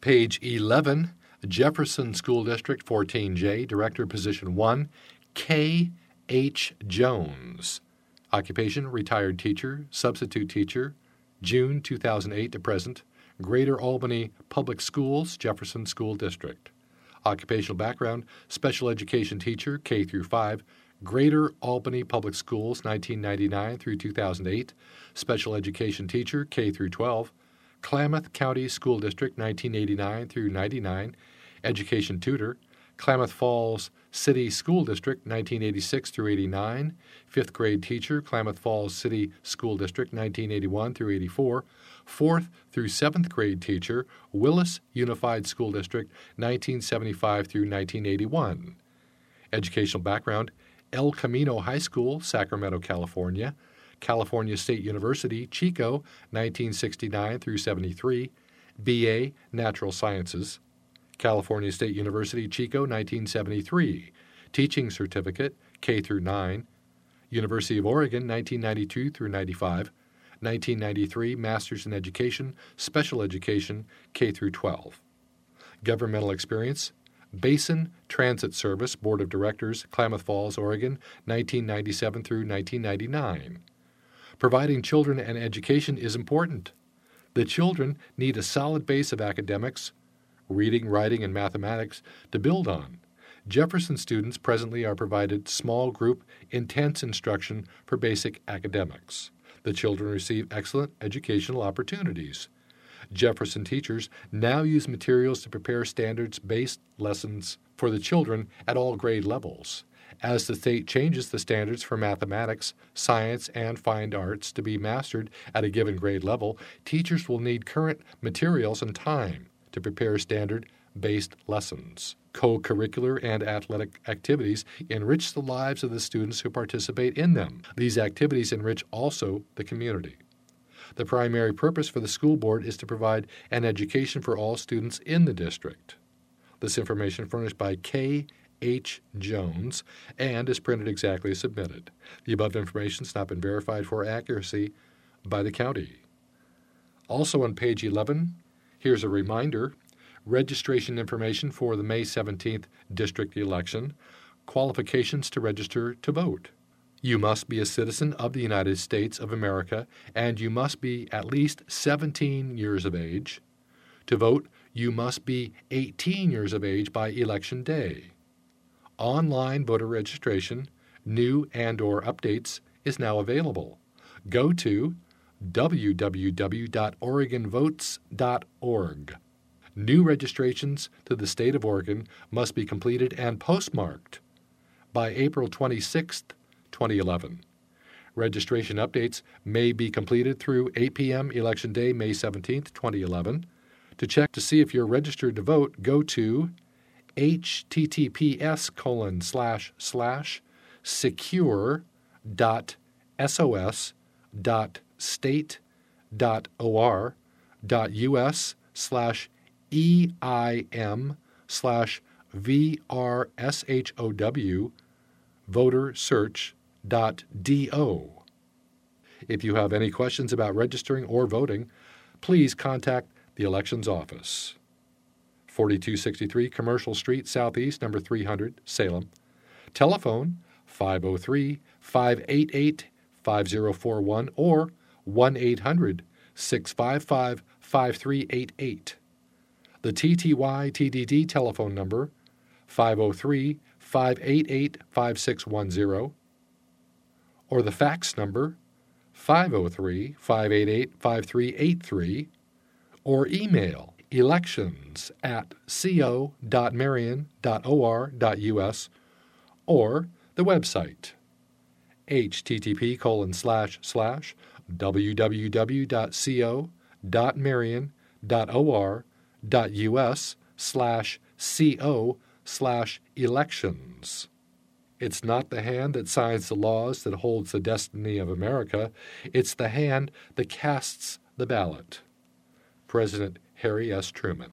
Page 11, Jefferson School District 14J, Director Position 1, K. H. Jones. Occupation, retired teacher, substitute teacher, June 2008 to present, Greater Albany Public Schools, Jefferson School District. Occupational background, special education teacher, K through 5, Greater Albany Public Schools, 1999 through 2008, special education teacher, K through 12, Klamath County School District, 1989 through 99, education tutor, Klamath Falls City School District, 1986 through 89, fifth grade teacher, Klamath Falls City School District, 1981 through 84, fourth through seventh grade teacher, Willis Unified School District, 1975 through 1981. Educational background, El Camino High School, Sacramento, California, California State University, Chico, 1969 through 73, B.A. Natural Sciences, California State University, Chico, 1973, Teaching Certificate, K through 9, University of Oregon, 1992 through 95, 1993, Masters in Education, Special Education, K through 12. Governmental experience, Basin Transit Service, Board of Directors, Klamath Falls, Oregon, 1997 through 1999. Providing children an education is important. The children need a solid base of academics, reading, writing, and mathematics to build on. Jefferson students presently are provided small group, intense instruction for basic academics. The children receive excellent educational opportunities. Jefferson teachers now use materials to prepare standards-based lessons for the children at all grade levels. As the state changes the standards for mathematics, science, and fine arts to be mastered at a given grade level, teachers will need current materials and time to prepare standard-based lessons. Co-curricular and athletic activities enrich the lives of the students who participate in them. These activities enrich also the community. The primary purpose for the school board is to provide an education for all students in the district. This information furnished by K. H. Jones and is printed exactly as submitted. The above information has not been verified for accuracy by the county. Also on page 11, here's a reminder, registration information for the May 17th district election, qualifications to register to vote. You must be a citizen of the United States of America, and you must be at least 17 years of age. To vote, you must be 18 years of age by Election Day. Online voter registration, new and/or updates, is now available. Go to www.oregonvotes.org. New registrations to the state of Oregon must be completed and postmarked by April 26, 2011. Registration updates may be completed through 8 p.m. Election Day, May 17, 2011. To check to see if you're registered to vote, go to https://secure.sos.state.or.us/VRSHOW votersearch.do. If you have any questions about registering or voting, please contact the Elections Office. 4263 Commercial Street, Southeast, number 300, Salem. Telephone 503-588-5041 or 1-800-655-5388. The TTY-TDD telephone number 503-588-5610 or the fax number 503-588-5383 or email elections@co.marion.or.us or the website http://www.co.marion.or.us/co/elections. It's not the hand that signs the laws that holds the destiny of America. It's the hand that casts the ballot. President Harry S. Truman.